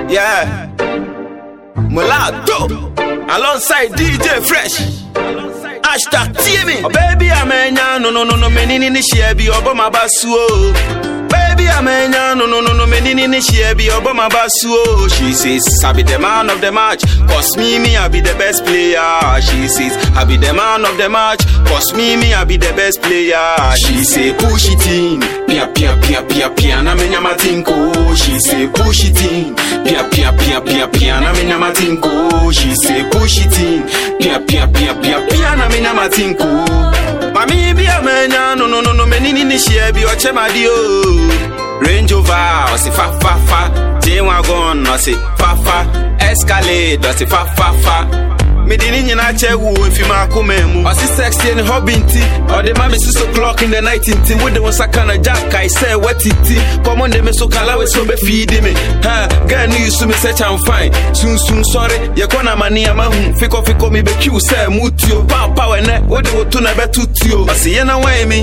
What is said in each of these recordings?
Yeah. Mulatto. Alongside DJ Fresh. Hashtag TMI. Oh baby, amenya no menini ni shebi obama basu. Baby, amenya no menini ni shebi obama basu. She says I be the man of the match, cause me I be the best player. She says I be the man of the match, cause me I be the best player. She say push it in, pia na menya matinko. She say push it in, pia na menya matinko. She say push it in, pia na menya matinko. Mami bi amenya no menini ni shebi ochemadio. Range Rover, I say fa. J-Wagon, I say fa. Escalade, I say fa. Me didn't na chewu if you ma kumemu. I see sexy and hobbinti. Or the mommy 6 o'clock in the night inti. With the one sakana jack, I say what it. Come on, they me so kala we so be feed me. Ha, girl you to me search I'm fine. Soon sorry, you kona mani ama fiko me be Q say mutio. Power net, what they would to na be tutio. I say na why me?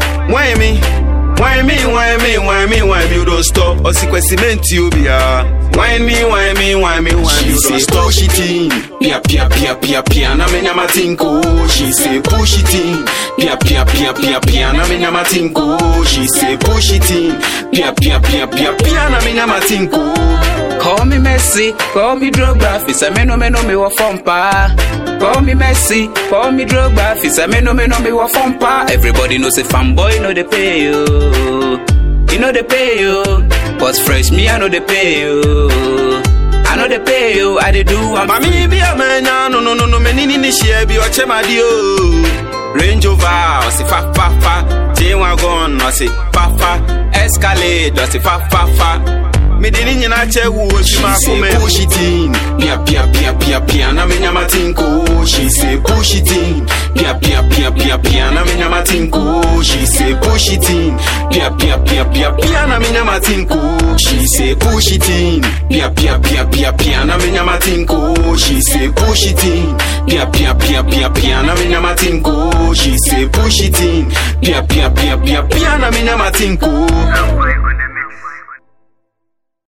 Why me, you don't stop. Or sequence you be Why me, you don't stop. Push it in, pia, na menya matinko. She say push it in, pia, na menya matinko. She say push it in, pia, na menya matinko. Call me Messi, call me Drogba, fisa meno me wa fompa. Call me Messi, call me Drogba, fisa meno me wa fompa. Everybody knows a fanboy know they pay you. You know they pay you. Cause fresh me I know they pay you. I know they pay you, I they do I'm Mami bi amenya no menini ni shebi ochemadio. Range Rover, I say fa. J-Wagon, I say fa. Escalade, I say fa. Me didn't na chewu if you ma kumemu. Push it in, pia na menya matinko. She say push it in, pia na menya matinko. She say push it in, pia na menya matinko. She say push it in, pia na menya matinko. She say push it in, pia na menya matinko. She say push it in, pia na menya matinko.